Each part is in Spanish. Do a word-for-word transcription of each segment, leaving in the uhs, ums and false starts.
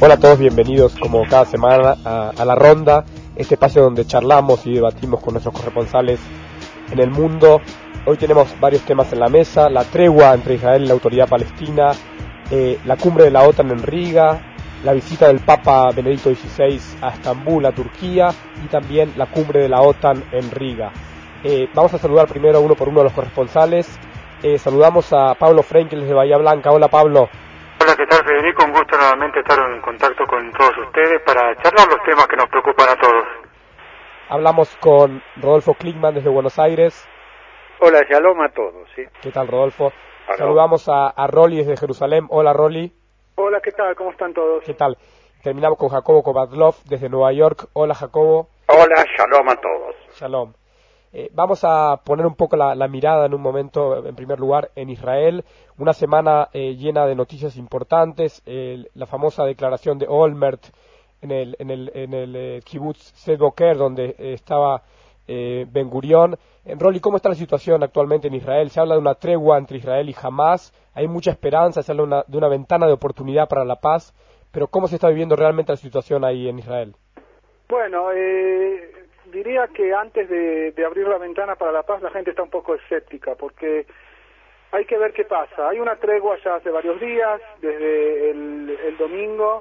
Hola a todos, bienvenidos como cada semana a, a La Ronda, este espacio donde charlamos y debatimos con nuestros corresponsales en el mundo. Hoy tenemos varios temas en la mesa: la tregua entre Israel y la Autoridad Palestina, eh, la cumbre de la OTAN en Riga, la visita del Papa Benedicto dieciséis a Estambul, a Turquía, y también la cumbre de la OTAN en Riga. Eh, vamos a saludar primero uno por uno a los corresponsales. Eh, saludamos a Pablo Frenkel desde Bahía Blanca. Hola, Pablo. Hola, ¿qué tal, Federico? Un gusto nuevamente estar en contacto con todos ustedes para charlar los temas que nos preocupan a todos. Hablamos con Rodolfo Klickman desde Buenos Aires. Hola, shalom a todos, ¿sí? ¿Qué tal, Rodolfo? Hola. Saludamos a, a Rolly desde Jerusalén. Hola, Rolly. Hola, ¿qué tal? ¿Cómo están todos? ¿Qué tal? Terminamos con Jacobo Kovadlov desde Nueva York. Hola, Jacobo. Hola, shalom a todos. Shalom. Eh, vamos a poner un poco la, la mirada en un momento, en primer lugar, en Israel. Una semana eh, llena de noticias importantes. Eh, la famosa declaración de Olmert en el, en el, en el eh, kibbutz Sde Boker, donde eh, estaba eh, Ben Gurión. En Rolly, ¿cómo está la situación actualmente en Israel? Se habla de una tregua entre Israel y Hamás. Hay mucha esperanza, se habla una, de una ventana de oportunidad para la paz. Pero ¿cómo se está viviendo realmente la situación ahí en Israel? Bueno, eh... diría que antes de, de abrir la ventana para la paz la gente está un poco escéptica, porque hay que ver qué pasa. Hay una tregua ya hace varios días, desde el, el domingo,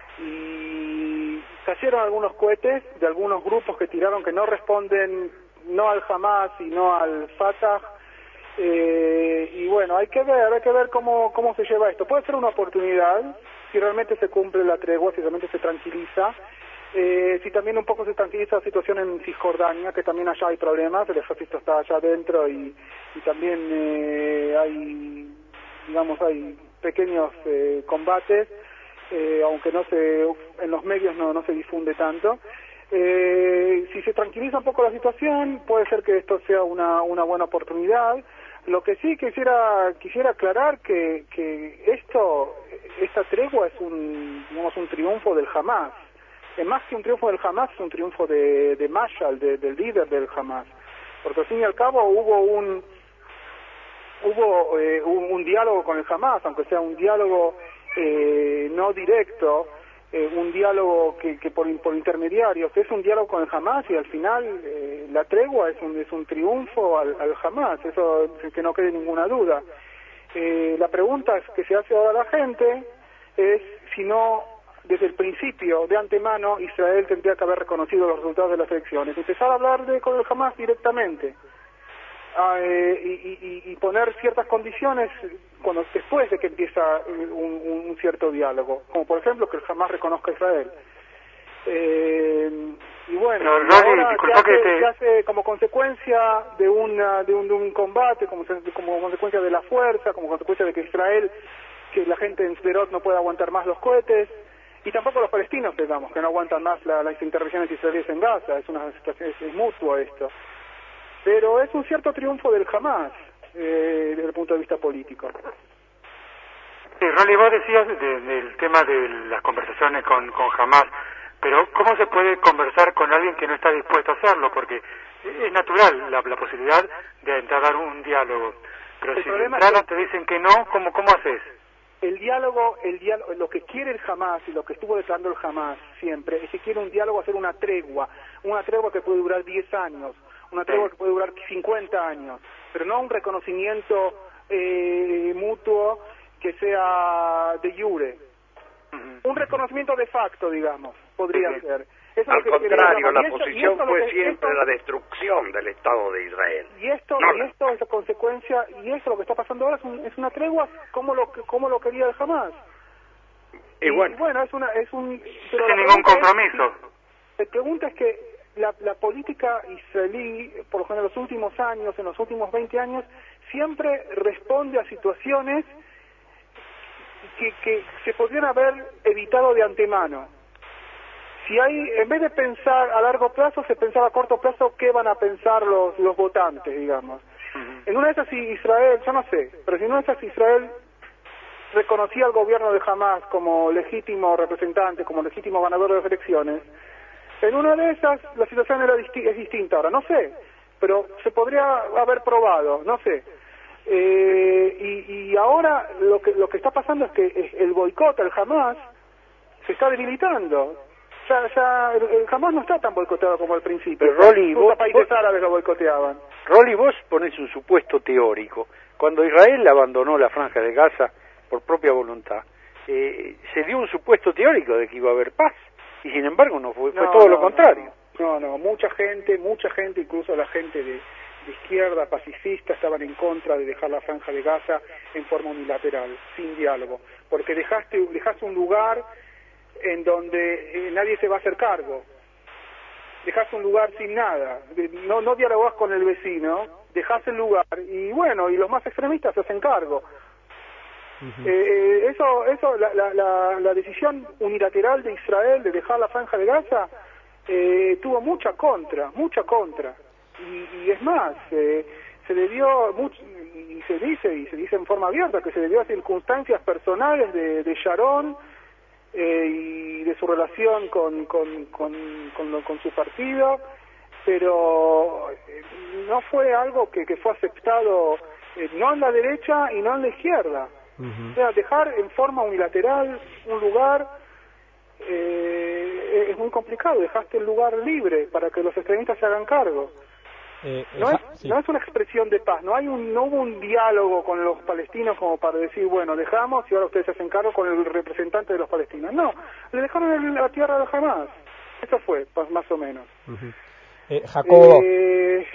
y cayeron algunos cohetes de algunos grupos que tiraron que no responden no al Hamas y no al Fatah. Eh, y bueno, hay que ver, hay que ver cómo, cómo se lleva esto. Puede ser una oportunidad, si realmente se cumple la tregua, si realmente se tranquiliza. Eh, si también un poco se tranquiliza la situación en Cisjordania, que también allá hay problemas, el ejército está allá adentro y, y también eh, hay, digamos, hay pequeños eh, combates, eh, aunque no se, en los medios no, no se difunde tanto. Eh, si se tranquiliza un poco la situación, puede ser que esto sea una, una buena oportunidad. Lo que sí quisiera quisiera aclarar que, que esto, esta tregua es un, digamos, un triunfo del Hamas. Es más que un triunfo del Hamas, es un triunfo de, de Mashal, de, del líder del Hamas. Porque al fin y al cabo hubo un hubo eh, un, un diálogo con el Hamas, aunque sea un diálogo eh, no directo, eh, un diálogo que, que por, por intermediarios, que es un diálogo con el Hamas, y al final eh, la tregua es un, es un triunfo al, al Hamas, eso que no quede ninguna duda. Eh, la pregunta que se hace ahora a la gente es si no, desde el principio, de antemano, Israel tendría que haber reconocido los resultados de las elecciones, empezar a hablar de, con el Hamas directamente, eh, y, y, y poner ciertas condiciones cuando después de que empieza un, un, un cierto diálogo, como por ejemplo que el Hamas reconozca a Israel. Eh, y bueno, no, no, ahora disculpa se hace, que te... se hace como consecuencia de, una, de, un, de un combate, como, como consecuencia de la fuerza, como consecuencia de que Israel, que la gente en Sderot no puede aguantar más los cohetes, y tampoco los palestinos, digamos, que no aguantan más la, las intervenciones israelíes en Gaza. Es una situación, es, es mutuo esto. Pero es un cierto triunfo del Hamas, eh, desde el punto de vista político. Sí, Rolly, vos decías de, del tema de las conversaciones con, con Hamas, pero ¿cómo se puede conversar con alguien que no está dispuesto a hacerlo? Porque es natural la, la posibilidad de entablar un diálogo, pero el si de entrada que... te dicen que no, ¿cómo, cómo haces? El diálogo, el diálogo, lo que quiere el Hamas y lo que estuvo declarando el Hamas siempre es que quiere un diálogo, hacer una tregua, una tregua que puede durar diez años, una tregua que puede durar cincuenta años, pero no un reconocimiento eh, mutuo que sea de jure, uh-huh. Un reconocimiento de facto, digamos, podría uh-huh. ser. Eso Al contrario, la esto, posición fue que, siempre esto, la destrucción del Estado de Israel. Y esto, no, y esto es la consecuencia, y esto lo que está pasando ahora es, un, es una tregua como lo, como lo quería el Hamas. Y, y bueno, bueno, es una, es un, pero sin ningún compromiso. Es, la pregunta es que la, la política israelí, por lo general en los últimos años, en los últimos veinte años, siempre responde a situaciones que, que se podrían haber evitado de antemano. Si hay, en vez de pensar a largo plazo, se pensaba a corto plazo qué van a pensar los, los votantes, digamos. Uh-huh. En una de esas, si Israel, yo no sé, pero si en una de esas Israel reconocía al gobierno de Hamas como legítimo representante, como legítimo ganador de las elecciones, en una de esas la situación era disti- es distinta ahora, no sé, pero se podría haber probado, no sé. Eh, y, y ahora lo que lo que está pasando es que el boicot al Hamas se está debilitando. Ya, ya, jamás no está tan boicoteado como al principio. Pero Rolly, vos, países vos, árabes lo boicoteaban. Rolly, vos ponés un supuesto teórico. Cuando Israel abandonó la Franja de Gaza por propia voluntad, eh, se dio un supuesto teórico de que iba a haber paz. Y sin embargo no fue, fue no, todo no, lo contrario. No, no, mucha gente, mucha gente, incluso la gente de, de izquierda, pacifista, estaban en contra de dejar la Franja de Gaza en forma unilateral, sin diálogo. Porque dejaste, dejaste un lugar en donde eh, nadie se va a hacer cargo. Dejás un lugar sin nada, no, no dialogás con el vecino, dejás el lugar y bueno, y los más extremistas se hacen cargo. Uh-huh. eh, eso, eso la, la, la, la decisión unilateral de Israel de dejar la Franja de Gaza eh, tuvo mucha contra, mucha contra. Y, y es más, eh, se le dio, mucho, y se dice, y se dice en forma abierta, que se le dio a circunstancias personales de, de Sharon, Eh, y de su relación con con, con, con, lo, con su partido, pero eh, no fue algo que, que fue aceptado eh, no en la derecha y no en la izquierda. Uh-huh. O sea, dejar en forma unilateral un lugar eh, es muy complicado. Dejaste el lugar libre para que los extremistas se hagan cargo. Eh, no, es, sí. no es una expresión de paz, no hay un no hubo un diálogo con los palestinos como para decir, bueno, dejamos y ahora ustedes se hacen cargo con el representante de los palestinos. No, le dejaron la tierra de Hamas. Eso fue, más o menos. Uh-huh. eh, Jacobo. Eh,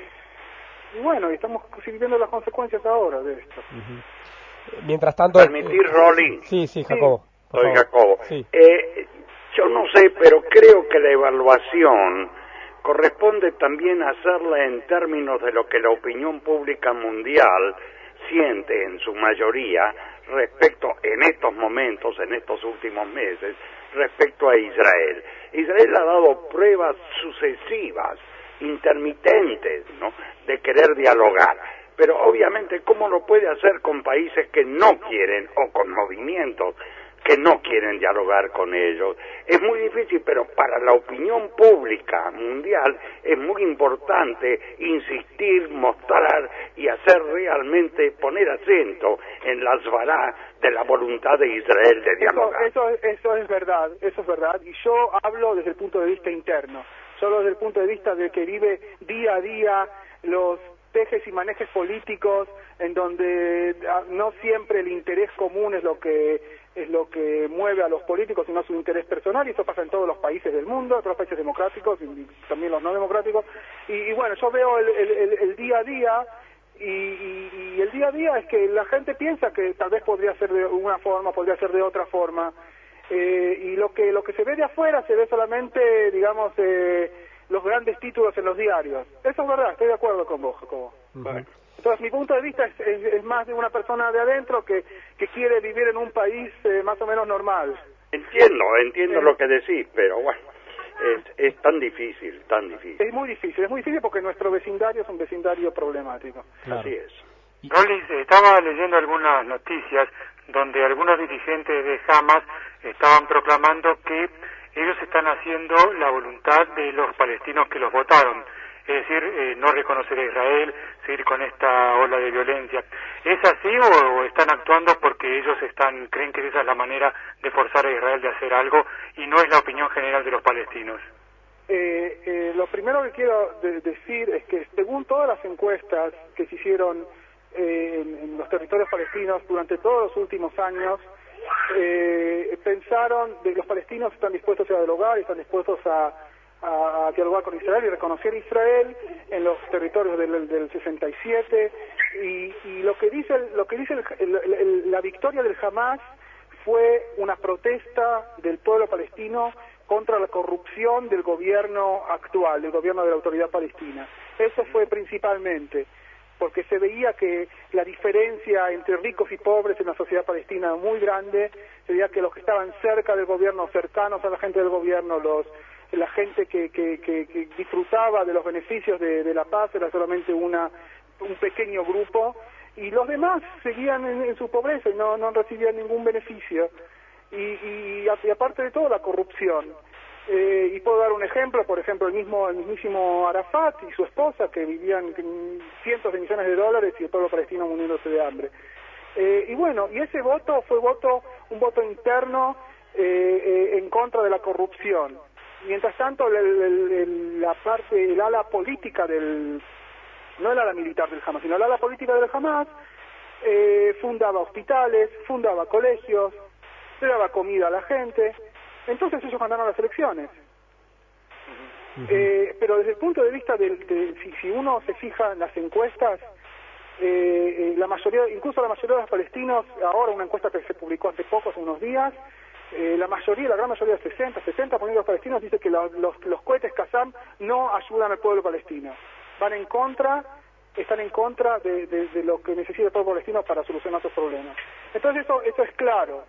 y bueno, estamos viviendo las consecuencias ahora de esto. Uh-huh. Mientras tanto... Permitir, eh, Rolly. Sí, sí, Jacobo. Sí. Soy Jacobo. Sí. Eh, yo no sé, pero creo que la evaluación corresponde también hacerla en términos de lo que la opinión pública mundial siente en su mayoría respecto, en estos momentos, en estos últimos meses, respecto a Israel. Israel ha dado pruebas sucesivas, intermitentes, ¿no?, de querer dialogar. Pero obviamente, ¿cómo lo puede hacer con países que no quieren, o con movimientos que no quieren dialogar con ellos? Es muy difícil, pero para la opinión pública mundial es muy importante insistir, mostrar y hacer realmente, poner acento en la asvará de la voluntad de Israel de dialogar. Eso, eso, eso es verdad, eso es verdad, y yo hablo desde el punto de vista interno, solo desde el punto de vista de que vive día a día los tejes y manejes políticos, en donde no siempre el interés común es lo que es lo que mueve a los políticos, sino su interés personal, y eso pasa en todos los países del mundo, todos los países democráticos y también los no democráticos. Y, y bueno, yo veo el, el, el día a día, y, y, y el día a día es que la gente piensa que tal vez podría ser de una forma, podría ser de otra forma, eh, y lo que lo que se ve de afuera se ve solamente, digamos, eh, los grandes títulos en los diarios. Eso es verdad, estoy de acuerdo con vos, Jacobo. Uh-huh. Bueno. Entonces, mi punto de vista es, es, es más de una persona de adentro que, que quiere vivir en un país eh, más o menos normal. Entiendo, entiendo eh. lo que decís, pero bueno, es, es tan difícil, tan difícil. Es muy difícil, es muy difícil porque nuestro vecindario es un vecindario problemático. Claro. Así es. Rolly, estaba leyendo algunas noticias donde algunos dirigentes de Hamas estaban proclamando que ellos están haciendo la voluntad de los palestinos que los votaron. Es decir, eh, no reconocer a Israel, seguir con esta ola de violencia. ¿Es así o, o están actuando porque ellos están creen que esa es la manera de forzar a Israel de hacer algo y no es la opinión general de los palestinos? Eh, eh, lo primero que quiero de- decir es que según todas las encuestas que se hicieron eh, en, en los territorios palestinos durante todos los últimos años, eh, pensaron de que los palestinos están dispuestos a dialogar, están dispuestos a A, a dialogar con Israel y reconocer a Israel en los territorios del, del sesenta y siete, y, y lo que dice lo que dice el, el, el, la victoria del Hamas fue una protesta del pueblo palestino contra la corrupción del gobierno actual, del gobierno de la Autoridad Palestina. Eso fue principalmente porque se veía que la diferencia entre ricos y pobres en la sociedad palestina era muy grande. Se veía que los que estaban cerca del gobierno, cercanos a la gente del gobierno, los la gente que, que, que, que disfrutaba de los beneficios de, de la paz era solamente una un pequeño grupo, y los demás seguían en, en su pobreza y no, no recibían ningún beneficio, y, y, y aparte de todo la corrupción. Eh, y puedo dar un ejemplo, por ejemplo el mismo el mismísimo Arafat y su esposa, que vivían cientos de millones de dólares y el pueblo palestino muriéndose de hambre. Eh, y bueno, y ese voto fue voto un voto interno eh, eh, en contra de la corrupción. Mientras tanto, el, el, el, la parte, el ala política del, no el ala militar del Hamas, sino el ala política del Hamas, eh, fundaba hospitales, fundaba colegios, le daba comida a la gente. Entonces ellos ganaron las elecciones. Uh-huh. eh, pero desde el punto de vista del, de, si, si uno se fija en las encuestas, eh, eh, la mayoría, incluso la mayoría de los palestinos, ahora una encuesta que se publicó hace poco, hace unos días, eh, la mayoría, la gran mayoría, sesenta, sesenta por ciento de los palestinos dice que los, los, los cohetes Qassam no ayudan al pueblo palestino. Van en contra, están en contra de, de, de lo que necesita el pueblo palestino para solucionar sus problemas. Entonces eso, eso es claro.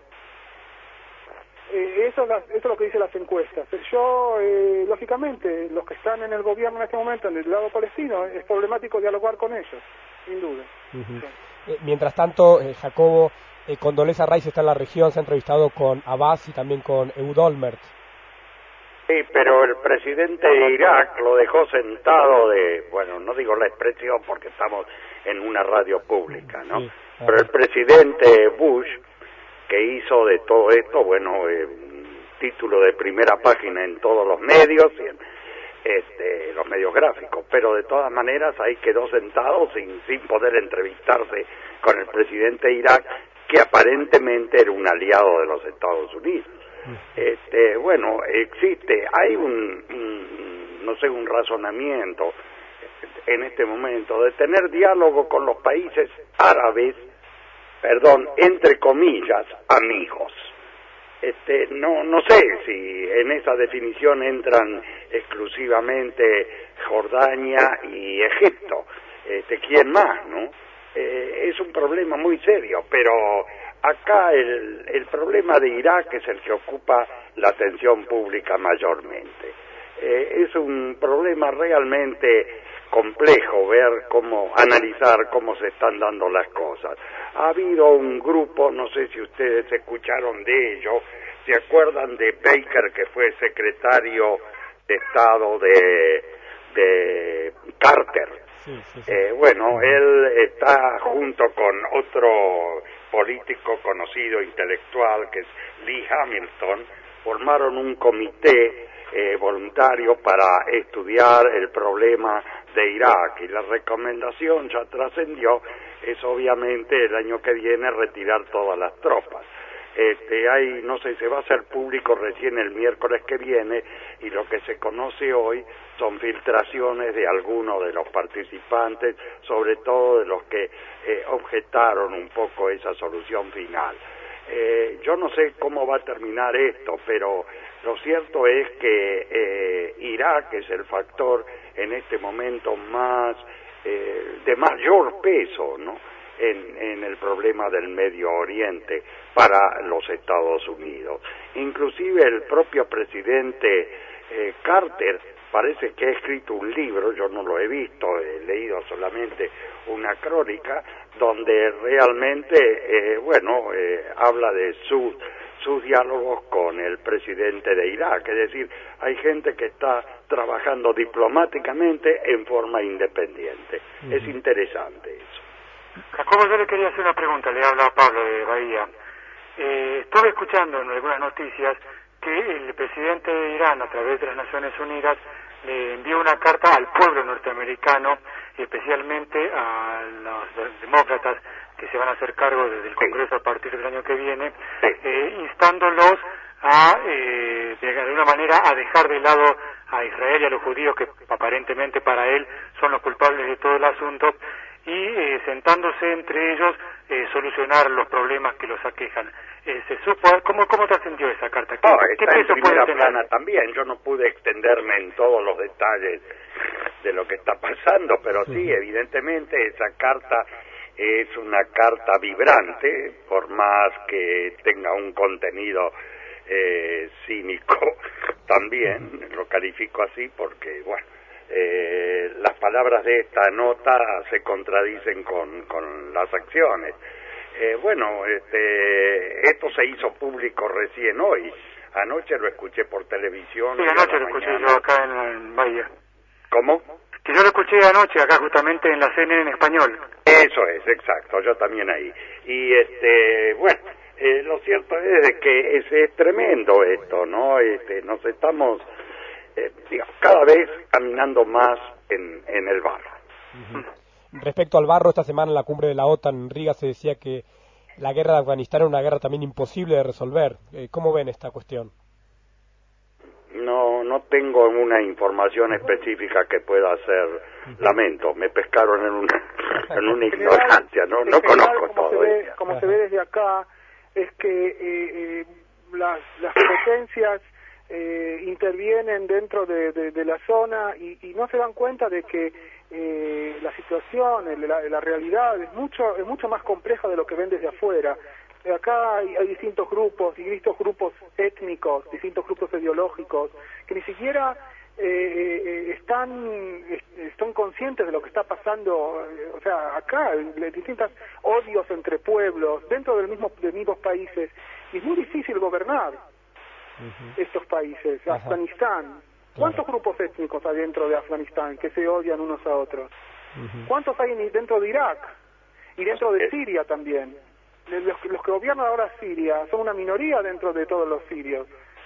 Eh, eso, es la, eso es lo que dicen las encuestas. Yo, eh, lógicamente, los que están en el gobierno en este momento, en el lado palestino, es problemático dialogar con ellos, sin duda. Uh-huh. Sí. Eh, mientras tanto, eh, Jacobo, eh, Condoleezza Rice está en la región, se ha entrevistado con Abbas y también con Ehud Olmert. Sí, pero el presidente de Irak lo dejó sentado de, bueno, no digo la expresión porque estamos en una radio pública, ¿no? Sí, pero el presidente Bush, que hizo de todo esto, bueno, eh, título de primera página en todos los medios, y en, este, los medios gráficos, pero de todas maneras ahí quedó sentado sin, sin poder entrevistarse con el presidente de Irak, que aparentemente era un aliado de los Estados Unidos. Este, bueno, existe, hay un, un, no sé, un razonamiento en este momento de tener diálogo con los países árabes, perdón, entre comillas, amigos. Este, no, no sé si en esa definición entran exclusivamente Jordania y Egipto. Este, ¿quién más, no? Eh, es un problema muy serio, pero acá el, el problema de Irak es el que ocupa la atención pública mayormente. Eh, es un problema realmente complejo ver cómo, analizar cómo se están dando las cosas. Ha habido un grupo, no sé si ustedes escucharon de ello, ¿se acuerdan de Baker, que fue secretario de Estado de, de Carter? Sí, sí, sí. Eh, bueno, él está junto con otro político conocido, intelectual, que es Lee Hamilton, formaron un comité eh, voluntario para estudiar el problema de Irak, y la recomendación ya trascendió, es obviamente el año que viene retirar todas las tropas. Este, hay, no sé, se va a hacer público recién el miércoles que viene, y lo que se conoce hoy son filtraciones de algunos de los participantes, sobre todo de los que eh, objetaron un poco esa solución final. Eh, yo no sé cómo va a terminar esto, pero lo cierto es que eh, Irak es el factor en este momento más eh, de mayor peso, ¿no?, en, en el problema del Medio Oriente para los Estados Unidos. Inclusive el propio presidente eh, Carter parece que ha escrito un libro, yo no lo he visto, he leído solamente una crónica, donde realmente, eh, bueno, eh, habla de sus sus diálogos con el presidente de Irak, es decir, hay gente que está trabajando diplomáticamente en forma independiente. Uh-huh. Es interesante eso. Jacobo, yo le quería hacer una pregunta, le habla Pablo de Bahía. Eh, estuve escuchando en algunas noticias que el presidente de Irán, a través de las Naciones Unidas, le envió una carta al pueblo norteamericano, y especialmente a los demócratas que se van a hacer cargo desde el Congreso a partir del año que viene, eh, instándolos a, eh, de alguna manera, a dejar de lado a Israel y a los judíos, que aparentemente para él son los culpables de todo el asunto, y eh, sentándose entre ellos eh, solucionar los problemas que los aquejan. Eh, ¿Se supo cómo, cómo trascendió esa carta? ¿Qué, no, ¿qué está peso en primera puede plana tener? También. Yo no pude extenderme en todos los detalles de lo que está pasando, pero sí, evidentemente esa carta es una carta vibrante, por más que tenga un contenido eh, cínico también, lo califico así porque, bueno, eh, las palabras de esta nota se contradicen con, con las acciones. Eh, bueno, este, esto se hizo público recién hoy, anoche lo escuché por televisión. Sí, anoche lo escuché yo acá en, en Bahía. ¿Cómo? Que yo lo escuché anoche acá justamente en la C N N en español. Eso es, exacto, yo también ahí. Y este, bueno, Eh, lo cierto es de que es, es tremendo esto, ¿no? Este, nos estamos eh, digamos, cada vez caminando más en, en el barro. Uh-huh. Respecto al barro, esta semana en la cumbre de la OTAN en Riga se decía que la guerra de Afganistán era una guerra también imposible de resolver. Eh, ¿Cómo ven esta cuestión? No, no tengo una información específica que pueda hacer. Lamento, me pescaron en una, en una ignorancia, no, no conozco como todo. Se ve, como se ve desde acá, es que eh, eh, las, las potencias eh, intervienen dentro de, de, de la zona y, y no se dan cuenta de que eh, la situación, la, la realidad es mucho, es mucho más compleja de lo que ven desde afuera. Acá hay, hay distintos grupos, distintos grupos étnicos, distintos grupos ideológicos, que ni siquiera eh, eh, están están conscientes de lo que está pasando. Eh, o sea, acá, hay distintos odios entre pueblos, dentro del mismo, de mismos países, y es muy difícil gobernar uh-huh. estos países. Ajá. Afganistán, ¿cuántos claro. grupos étnicos hay dentro de Afganistán que se odian unos a otros? Uh-huh. ¿Cuántos hay dentro de Irak? Y dentro de Siria también. Los, los que gobiernan ahora Siria son una minoría dentro de todos los sirios.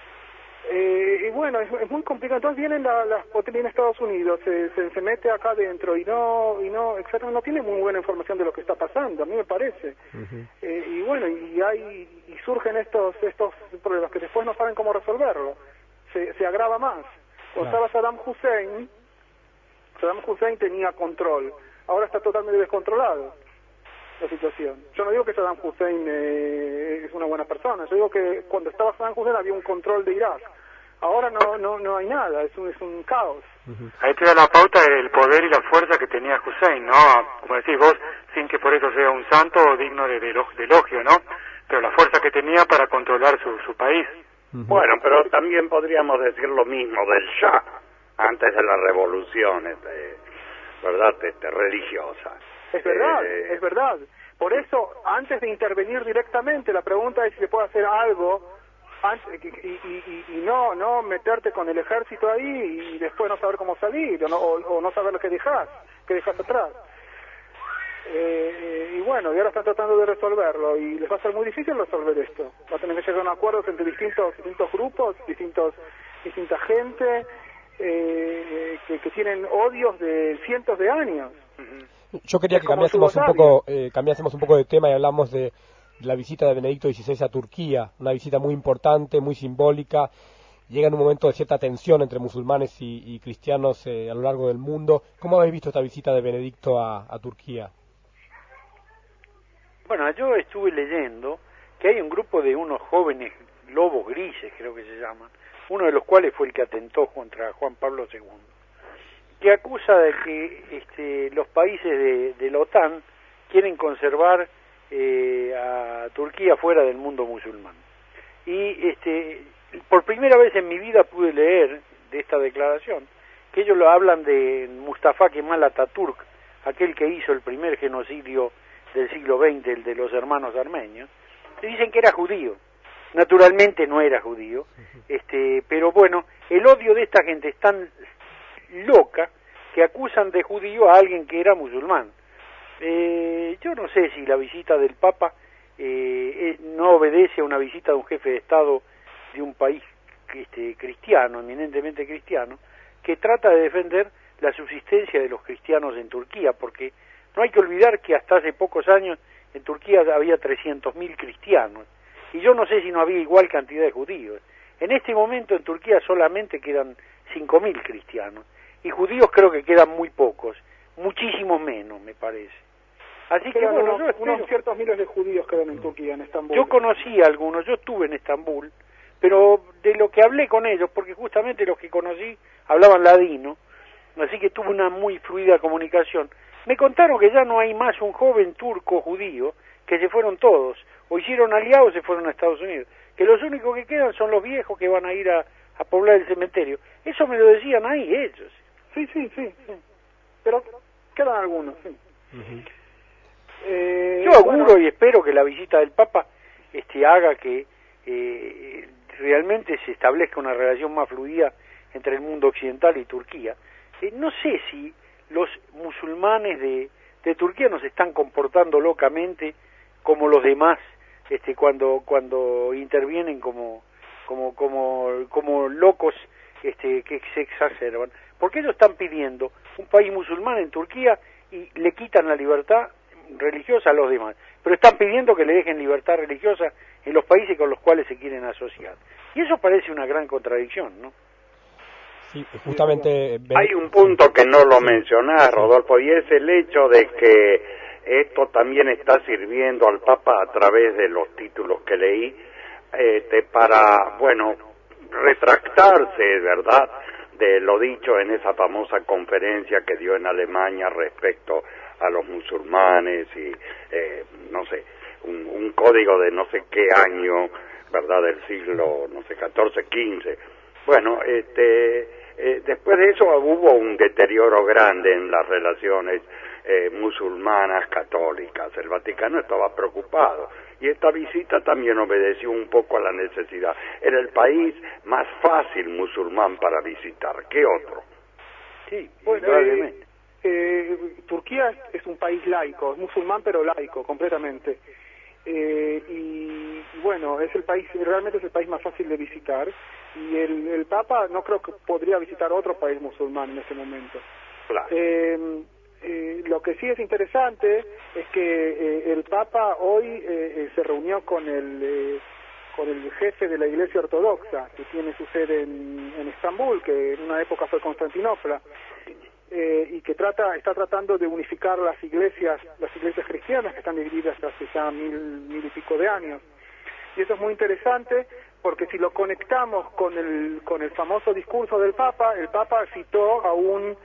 Eh, y bueno, es, es muy complicado. Entonces vienen la, las viene Estados Unidos, se, se, se mete acá adentro y no, y no, exactamente, no tiene muy buena información de lo que está pasando, a mí me parece. Uh-huh. Eh, y bueno, y hay y surgen estos estos problemas que después no saben cómo resolverlo. Se, se agrava más. Cuando estaba Saddam Hussein, Saddam Hussein tenía control. Ahora está totalmente descontrolado la situación. Yo no digo que Saddam Hussein eh, es una buena persona, yo digo que cuando estaba Saddam Hussein había un control de Irak. Ahora no no no hay nada, es un, es un caos. Uh-huh. Ahí te da la pauta el poder y la fuerza que tenía Hussein, ¿no? Como decís vos, sin que por eso sea un santo o digno de, de, de elogio, ¿no? Pero la fuerza que tenía para controlar su, su país. Uh-huh. Bueno, pero también podríamos decir lo mismo del Shah, antes de las revoluciones, de, ¿verdad?, este, religiosas. Es verdad, eh, es verdad. Por eso, antes de intervenir directamente, la pregunta es si se puede hacer algo antes, y, y, y, y no no meterte con el ejército ahí y después no saber cómo salir, o no, o, o no saber lo que dejas, que dejas atrás. Eh, y bueno, y ahora están tratando de resolverlo, y les va a ser muy difícil resolver esto. Va a tener que llegar a un acuerdo entre distintos distintos grupos, distintos distinta gente, eh, que, que tienen odios de cientos de años. Uh-huh. Yo quería que cambiásemos un poco, eh, cambiásemos un poco de tema y hablamos de la visita de Benedicto dieciséis a Turquía, una visita muy importante, muy simbólica. Llega en un momento de cierta tensión entre musulmanes y, y cristianos eh, a lo largo del mundo. ¿Cómo habéis visto esta visita de Benedicto a, a Turquía? Bueno, yo estuve leyendo que hay un grupo de unos jóvenes lobos grises, creo que se llaman, uno de los cuales fue el que atentó contra Juan Pablo segundo, que acusa de que este, los países de, de la OTAN quieren conservar eh, a Turquía fuera del mundo musulmán. Y este, por primera vez en mi vida pude leer de esta declaración que ellos lo hablan de Mustafa Kemal Atatürk, aquel que hizo el primer genocidio del siglo veinte, el de los hermanos armenios, y dicen que era judío. Naturalmente no era judío, este, pero bueno, el odio de esta gente es tan loca que acusan de judío a alguien que era musulmán. Eh, yo no sé si la visita del Papa eh, no obedece a una visita de un jefe de Estado de un país este, cristiano, eminentemente cristiano, que trata de defender la subsistencia de los cristianos en Turquía, porque no hay que olvidar que hasta hace pocos años en Turquía había trescientos mil cristianos, y yo no sé si no había igual cantidad de judíos. En este momento en Turquía solamente quedan cinco mil cristianos, y judíos creo que quedan muy pocos, muchísimos menos, me parece. Así que bueno, unos, yo espero... unos ciertos miles de judíos quedan en Turquía, en Estambul. Yo conocí a algunos, yo estuve en Estambul, pero de lo que hablé con ellos, porque justamente los que conocí hablaban ladino, así que tuve una muy fluida comunicación. Me contaron que ya no hay más un joven turco judío, que se fueron todos, o hicieron aliados y se fueron a Estados Unidos, que los únicos que quedan son los viejos que van a ir a, a poblar el cementerio. Eso me lo decían ahí ellos. Sí, sí, sí, sí. Pero quedan algunos, sí. Uh-huh. Eh, Yo auguro bueno, y espero que la visita del Papa este, haga que eh, realmente se establezca una relación más fluida entre el mundo occidental y Turquía. Eh, no sé si los musulmanes de, de Turquía nos están comportando locamente como los demás este, cuando cuando intervienen como como como como locos este, que se exacerban, porque ellos están pidiendo un país musulmán en Turquía y le quitan la libertad religiosa a los demás, pero están pidiendo que le dejen libertad religiosa en los países con los cuales se quieren asociar. Y eso parece una gran contradicción, ¿no? Sí, justamente... Hay un punto que no lo mencionás, Rodolfo, y es el hecho de que esto también está sirviendo al Papa a través de los títulos que leí, este, para, bueno, retractarse, ¿verdad?, de lo dicho en esa famosa conferencia que dio en Alemania respecto a los musulmanes y, eh, no sé, un, un código de no sé qué año, ¿verdad?, del siglo, no sé, catorce, quince. Bueno, este, eh, después de eso hubo un deterioro grande en las relaciones eh, musulmanas católicas. El Vaticano estaba preocupado y esta visita también obedeció un poco a la necesidad. Era el país más fácil musulmán para visitar. ¿Qué otro? Sí, bueno, probablemente. Eh, eh, Turquía es un país laico, es musulmán pero laico, completamente. Eh, y, y bueno, es el país, realmente es el país más fácil de visitar, y el, el Papa no creo que podría visitar otro país musulmán en este momento. Claro. Eh, eh, lo que sí es interesante es que eh, el Papa hoy eh, eh, se reunió con el eh, con el jefe de la Iglesia Ortodoxa, que tiene su sede en, en Estambul, que en una época fue Constantinopla, eh, y que trata está tratando de unificar las iglesias las iglesias cristianas que están divididas hace ya mil mil y pico de años. Y eso es muy interesante porque si lo conectamos con el con el famoso discurso del Papa, el Papa citó a un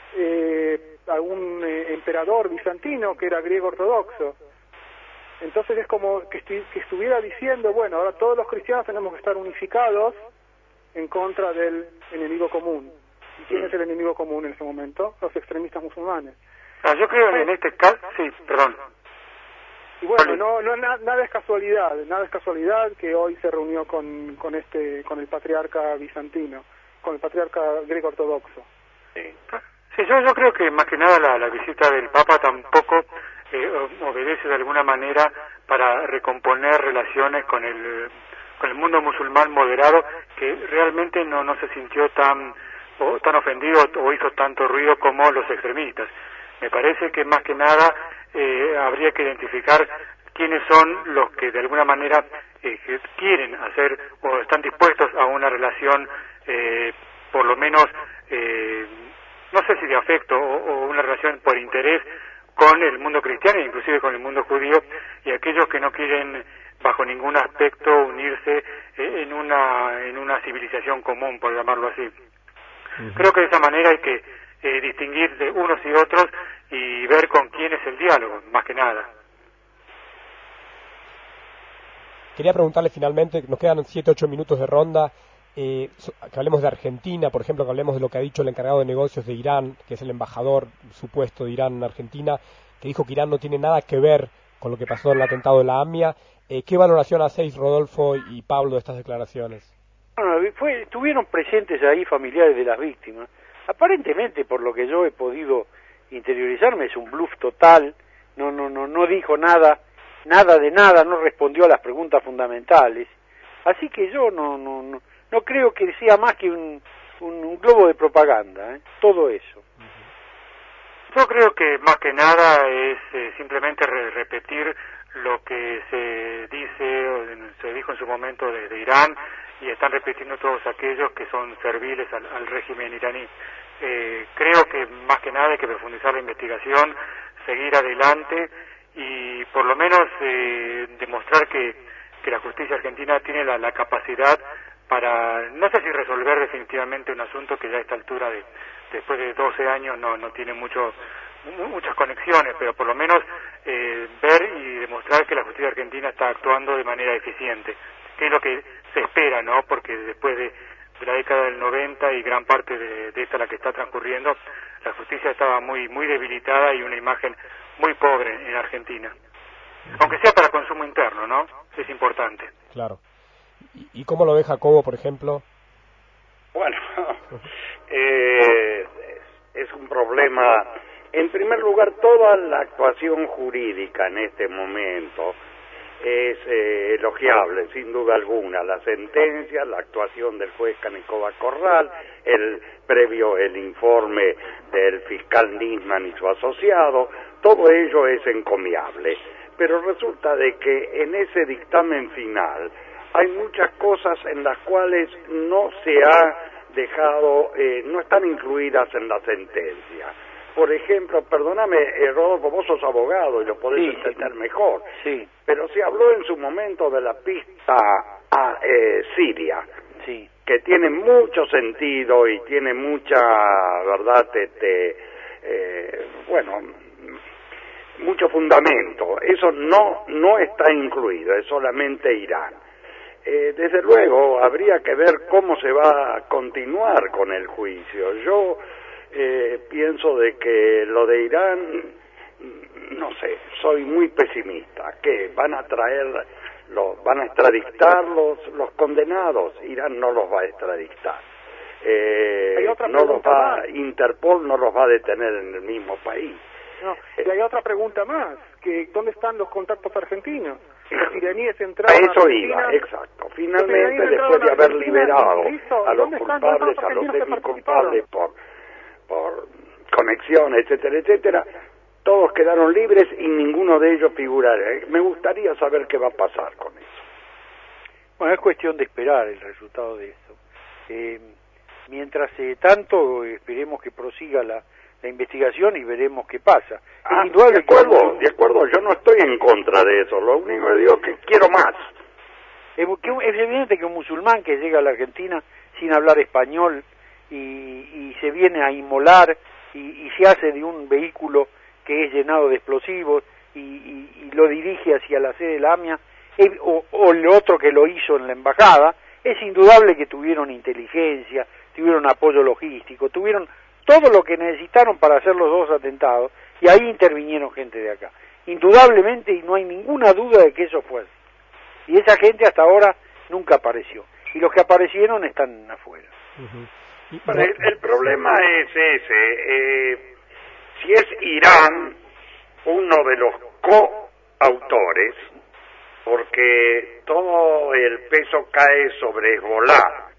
eh, a un eh, emperador bizantino que era griego ortodoxo. Entonces es como que, estu que estuviera diciendo, bueno, ahora todos los cristianos tenemos que estar unificados en contra del enemigo común. ¿Y quién es el enemigo común en ese momento? Los extremistas musulmanes. Ah, yo creo que en este caso, sí, perdón. Y bueno, no, no na, nada es casualidad, nada es casualidad que hoy se reunió con, con este, con el patriarca bizantino, con el patriarca griego ortodoxo. Sí, sí yo, yo creo que más que nada la, la visita del Papa tampoco eh, obedece de alguna manera para recomponer relaciones con el con el mundo musulmán moderado, que realmente no no se sintió tan o, tan ofendido o hizo tanto ruido como los extremistas. Me parece que más que nada eh, habría que identificar quiénes son los que de alguna manera eh, que quieren hacer o están dispuestos a una relación eh, por lo menos eh, no sé si de afecto o, o una relación por interés con el mundo cristiano e inclusive con el mundo judío, y aquellos que no quieren bajo ningún aspecto unirse eh, en una en una civilización común, por llamarlo así. Uh-huh. Creo que de esa manera hay que eh, distinguir de unos y otros y ver con quién es el diálogo, más que nada. Quería preguntarle finalmente, nos quedan siete ocho minutos de ronda, eh, que hablemos de Argentina, por ejemplo, que hablemos de lo que ha dicho el encargado de negocios de Irán, que es el embajador supuesto de Irán en Argentina, que dijo que Irán no tiene nada que ver con lo que pasó en el atentado de la AMIA. Eh, ¿Qué valoración hacéis, Rodolfo y Pablo, de estas declaraciones? Bueno, fue, estuvieron presentes ahí familiares de las víctimas. Aparentemente, por lo que yo he podido interiorizarme, es un bluff total. No, no, no, no dijo nada, nada de nada, no respondió a las preguntas fundamentales. Así que yo no, no, no, no creo que sea más que un, un, un globo de propaganda, ¿eh? Todo eso. Yo creo que más que nada es eh, simplemente re repetir lo que se dice, se dijo en su momento de, de Irán, y están repitiendo todos aquellos que son serviles al, al régimen iraní. Eh, creo que más que nada hay que profundizar la investigación, seguir adelante y por lo menos eh, demostrar que, que la justicia argentina tiene la, la capacidad para, no sé si resolver definitivamente un asunto que ya a esta altura, de después de doce años, no, no tiene mucho, muchas conexiones, pero por lo menos eh, ver y demostrar que la justicia argentina está actuando de manera eficiente, que es lo que se espera, ¿no? Porque después de, de la década del noventa y gran parte de, de esta la que está transcurriendo, la justicia estaba muy muy debilitada y una imagen muy pobre en Argentina. Aunque sea para consumo interno, ¿no? Es importante. Claro. ¿Y, y cómo lo ve Jacobo, por ejemplo? Bueno, eh, es un problema. En primer lugar, toda la actuación jurídica en este momento es eh, elogiable, sin duda alguna, la sentencia, la actuación del juez Canecoba Corral, el previo el informe del fiscal Nisman y su asociado, todo ello es encomiable, pero resulta de que en ese dictamen final hay muchas cosas en las cuales no se ha dejado, eh, no están incluidas en la sentencia. Por ejemplo, perdóname, eh, Rodolfo, vos sos abogado y lo podés sí, entender sí. mejor, sí. pero se habló en su momento de la pista a eh, Siria, sí. que tiene mucho sentido y tiene mucha, verdad, este, eh, bueno, mucho fundamento. Eso no, no está incluido, es solamente Irán. Eh, desde luego, habría que ver cómo se va a continuar con el juicio. Yo Eh, pienso de que lo de Irán, no sé, soy muy pesimista, que van a traer, los, van a extraditar los, los condenados, Irán no los va a extraditar, eh, no los va, más. Interpol no los va a detener en el mismo país. No, y hay otra pregunta más, que ¿dónde están los contactos argentinos? Los iraníes entraron a eso iba, exacto, finalmente después de haber liberado a los culpables, a los semi-culpables por por conexiones, etcétera, etcétera, todos quedaron libres y ninguno de ellos figurará. Me gustaría saber qué va a pasar con eso. Bueno, es cuestión de esperar el resultado de esto. Eh, mientras eh, tanto, esperemos que prosiga la, la investigación y veremos qué pasa. Ah, de acuerdo, que... de acuerdo, yo no estoy en contra de eso, lo único que digo es que quiero más. Es, es evidente que un musulmán que llega a la Argentina sin hablar español Y, y se viene a inmolar y, y se hace de un vehículo que es llenado de explosivos y, y, y lo dirige hacia la sede de la AMIA eh, o, o el otro que lo hizo en la embajada, es indudable que tuvieron inteligencia, tuvieron apoyo logístico, tuvieron todo lo que necesitaron para hacer los dos atentados y ahí intervinieron gente de acá, indudablemente, y no hay ninguna duda de que eso fue así. Y esa gente hasta ahora nunca apareció y los que aparecieron están afuera. Uh-huh. Bueno, el, el problema es ese, eh, si es Irán uno de los coautores, porque todo el peso cae sobre Hezbollah,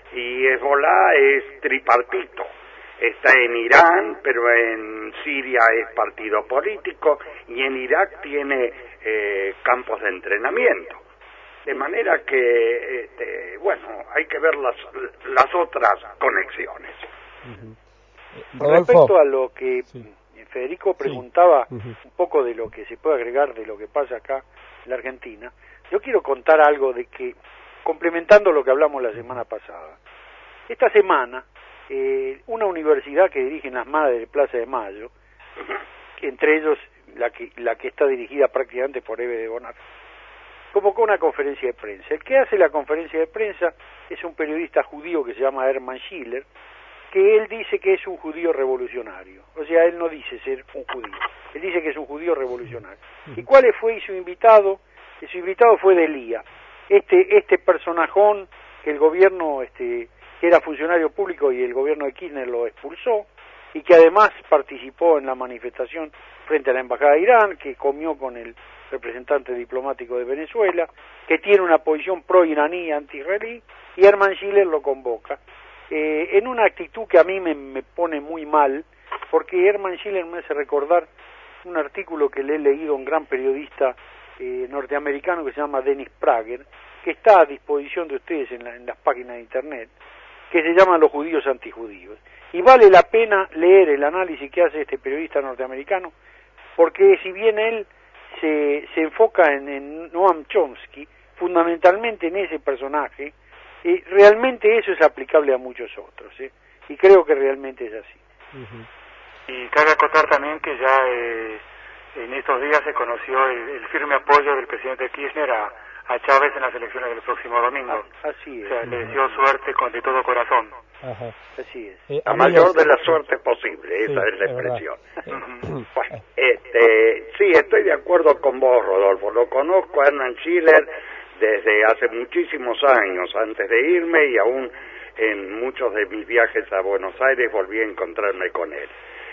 y Hezbollah es tripartito, está en Irán, pero en Siria es partido político, y en Irak tiene eh, campos de entrenamiento. De manera que, este, bueno, hay que ver las, las otras conexiones. Uh-huh. Con respecto a lo que sí. Federico preguntaba, sí. uh-huh. un poco de lo que se puede agregar de lo que pasa acá en la Argentina, yo quiero contar algo de que, complementando lo que hablamos la semana pasada, esta semana, eh, una universidad que dirigen las madres de Plaza de Mayo, uh-huh. entre ellos la que, la que está dirigida prácticamente por Eve de Bonafé, convocó una conferencia de prensa. El que hace la conferencia de prensa es un periodista judío que se llama Hermann Schiller, que él dice que es un judío revolucionario. O sea, él no dice ser un judío, él dice que es un judío revolucionario. ¿Y cuál fue su invitado? Y su invitado fue Delía, este este personajón que el gobierno, este que era funcionario público y el gobierno de Kirchner lo expulsó, y que además participó en la manifestación frente a la embajada de Irán, que comió con el representante diplomático de Venezuela, que tiene una posición pro-iraní, anti-israelí, y Hermann Schiller lo convoca, eh, en una actitud que a mí me, me pone muy mal, porque Hermann Schiller me hace recordar un artículo que le he leído a un gran periodista eh, norteamericano que se llama Dennis Prager, que está a disposición de ustedes en, la, en las páginas de internet, que se llama Los judíos antijudíos. Y vale la pena leer el análisis que hace este periodista norteamericano, porque si bien él se, se enfoca en, en Noam Chomsky, fundamentalmente en ese personaje, eh, realmente eso es aplicable a muchos otros, ¿eh? Y creo que realmente es así. Uh-huh. Y cabe acotar también que ya eh, en estos días se conoció el, el firme apoyo del presidente Kirchner a, a Chávez en las elecciones del próximo domingo. Ah, así es. O sea, le deseó suerte con de todo corazón. Ajá. Así es. Eh, la mayor de las suertes posible, esa sí, es la expresión. Uh-huh. Bueno, este, sí, estoy de acuerdo con vos, Rodolfo. Lo conozco a Hermann Schiller desde hace muchísimos años, antes de irme, y aún en muchos de mis viajes a Buenos Aires volví a encontrarme con él.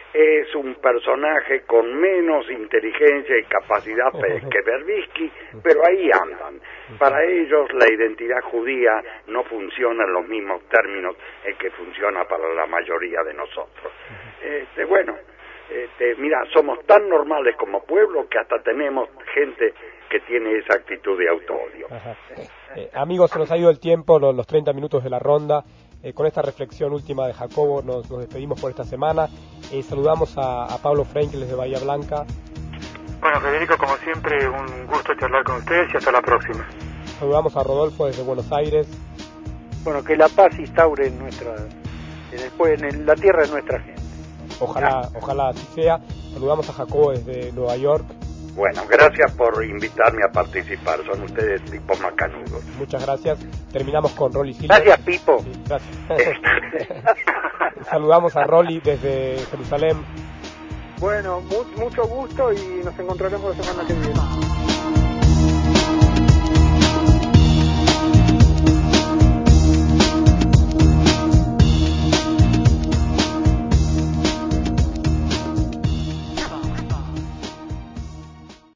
es un personaje con menos inteligencia y capacidad que Berbisky, pero ahí andan. Para ellos la identidad judía no funciona en los mismos términos en que funciona para la mayoría de nosotros. Este, bueno, este, mira, somos tan normales como pueblo que hasta tenemos gente que tiene esa actitud de autoodio. Eh, amigos, se nos ha ido el tiempo, los, los treinta minutos de la ronda. Eh, con esta reflexión última de Jacobo nos, nos despedimos por esta semana. Eh, saludamos a, a Pablo Frenkel desde Bahía Blanca. Bueno, Federico, como siempre, un gusto charlar con ustedes y hasta la próxima. Saludamos a Rodolfo desde Buenos Aires. Bueno, que la paz instaure en nuestra, después en la tierra de nuestra gente. Ojalá, ojalá así sea. Saludamos a Jacobo desde Nueva York. Bueno, gracias por invitarme a participar. Son ustedes tipos macanudos. Muchas gracias. Terminamos con Rolly Silva. Gracias, Pipo. Sí, gracias. Saludamos a Rolly desde Jerusalén. Bueno, mu- mucho gusto y nos encontraremos la semana que viene.